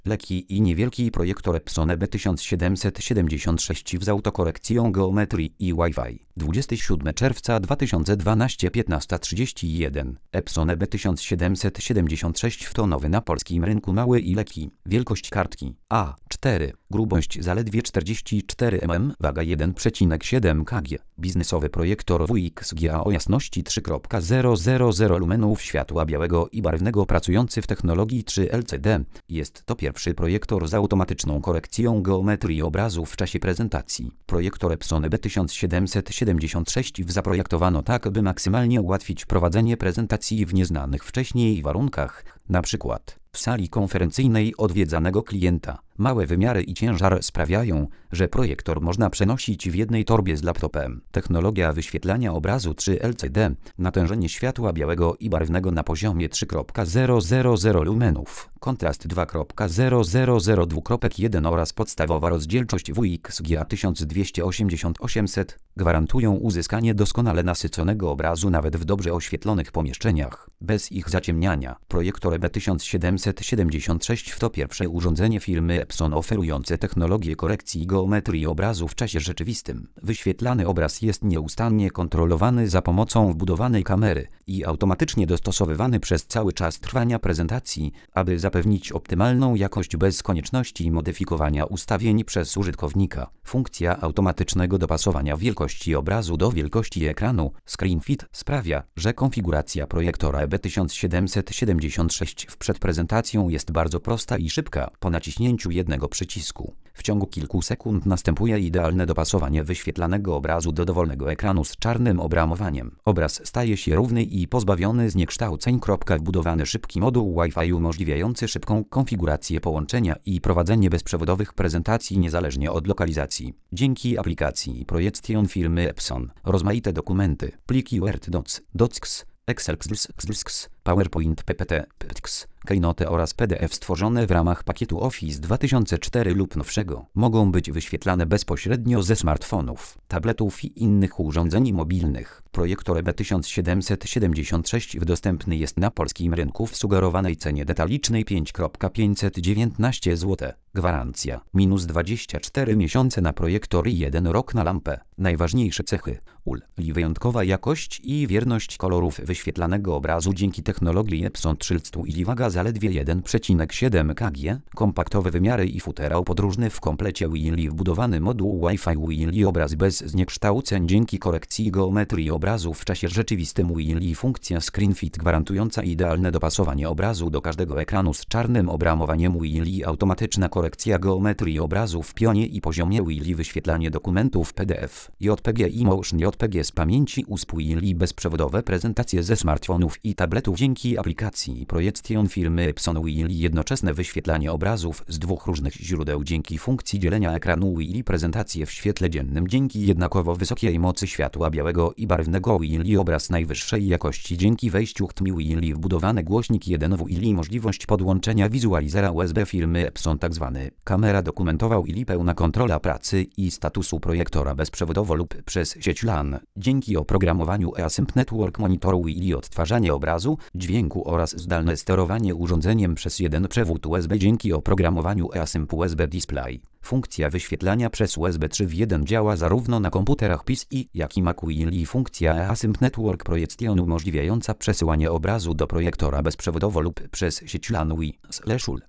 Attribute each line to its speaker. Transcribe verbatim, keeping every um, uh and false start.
Speaker 1: Lekki i niewielki projektor Epson E B tysiąc siedemset siedemdziesiąt sześć z autokorekcją geometrii i Wi-Fi. dwudziestego siódmego czerwca dwa tysiące dwunastego, piętnasta trzydzieści jeden. Epson E B tysiąc siedemset siedemdziesiąt sześć to nowy na polskim rynku mały i lekki. Wielkość kartki A cztery. Grubość zaledwie czterdzieści cztery milimetry, waga jeden przecinek siedem kilograma. Biznesowy projektor W X G A o jasności trzy przecinek zero zero zero lumenów światła białego i barwnego pracujący w technologii trzy L C D. Jest to pierwszy projektor z automatyczną korekcją geometrii obrazu w czasie prezentacji. Projektor Epson E B tysiąc siedemset siedemdziesiąt sześć zaprojektowano tak, by maksymalnie ułatwić prowadzenie prezentacji w nieznanych wcześniej warunkach, na przykład w sali konferencyjnej odwiedzanego klienta. Małe wymiary i ciężar sprawiają, że projektor można przenosić w jednej torbie z laptopem. Technologia wyświetlania obrazu trzy L C D, natężenie światła białego i barwnego na poziomie trzy przecinek zero zero zero lumenów, kontrast dwa przecinek zero zero zero dwa jeden oraz podstawowa rozdzielczość W X G A tysiąc dwieście osiemdziesiąt osiemset gwarantują uzyskanie doskonale nasyconego obrazu nawet w dobrze oświetlonych pomieszczeniach, bez ich zaciemniania. Projektor E B tysiąc siedemset siedemdziesiąt sześć to pierwsze urządzenie firmy Epson oferujące technologię korekcji geometrii obrazu w czasie rzeczywistym. Wyświetlany obraz jest nieustannie kontrolowany za pomocą wbudowanej kamery i automatycznie dostosowywany przez cały czas trwania prezentacji, aby zapewnić optymalną jakość bez konieczności modyfikowania ustawień przez użytkownika. Funkcja automatycznego dopasowania wielkości obrazu do wielkości ekranu ScreenFit sprawia, że konfiguracja projektora E B tysiąc siedemset siedemdziesiąt sześć przed prezentacją jest bardzo prosta i szybka. Po naciśnięciu jednego przycisku w ciągu kilku sekund następuje idealne dopasowanie wyświetlanego obrazu do dowolnego ekranu z czarnym obramowaniem. Obraz staje się równy i pozbawiony zniekształceń. Wbudowany szybki moduł Wi-Fi umożliwiający szybką konfigurację połączenia i prowadzenie bezprzewodowych prezentacji niezależnie od lokalizacji. Dzięki aplikacji Projection firmy Epson rozmaite dokumenty, pliki Word, Docs, Docs, Excel, Xlsx, PowerPoint, P P T, P T X, Keynote oraz P D F stworzone w ramach pakietu Office dwa tysiące cztery lub nowszego mogą być wyświetlane bezpośrednio ze smartfonów, tabletów i innych urządzeń mobilnych. Projektor E B tysiąc siedemset siedemdziesiąt sześć dostępny jest na polskim rynku w sugerowanej cenie detalicznej pięć tysięcy pięćset dziewiętnaście złotych. Gwarancja minus dwadzieścia cztery miesiące na projektor i jeden rok na lampę. Najważniejsze cechy: U L I wyjątkowa jakość i wierność kolorów wyświetlanego obrazu dzięki technologii Epson trzysta I waga zaledwie jeden przecinek siedem kilograma, kompaktowe wymiary i futerał podróżny w komplecie Wi-Fi wbudowany moduł Wi-Fi Wi-Fi obraz bez zniekształceń dzięki korekcji geometrii obrazu w czasie rzeczywistym Wi-Fi funkcja ScreenFit gwarantująca idealne dopasowanie obrazu do każdego ekranu z czarnym obramowaniem Wi-Fi automatyczna korekcja geometrii obrazu w pionie i poziomie Wi-Fi wyświetlanie dokumentów P D F, J P G i Motion J P G z pamięci U S B Wi-Fi bezprzewodowe prezentacje ze smartfonów i tabletów dzięki aplikacji Projection firmy Epson Wi-Fi jednoczesne wyświetlanie obrazów z dwóch różnych źródeł dzięki funkcji dzielenia ekranu Wi-Fi prezentacje w świetle dziennym dzięki jednakowo wysokiej mocy światła białego i barwnego Wi-Fi obraz najwyższej jakości dzięki wejściu H D M I Wi-Fi wbudowany głośnik jeden W Wi-Fi możliwość podłączenia wizualizera U S B firmy Epson tzw. kamera dokumentowa Wi-Fi pełna kontrola pracy i statusu projektora bezprzewodowo lub przez sieć LAN dzięki oprogramowaniu eAsymp Network monitoru Wi-Fi odtwarzanie obrazu, dźwięku oraz zdalne sterowanie urządzeniem przez jeden przewód U S B dzięki oprogramowaniu eAsymp U S B Display. Funkcja wyświetlania przez U S B trzy w jeden działa zarówno na komputerach P C, jak i Mac Wi-Fi. Funkcja eAsymp Network Projection umożliwiająca przesyłanie obrazu do projektora bezprzewodowo lub przez sieć LAN Wi-Fi.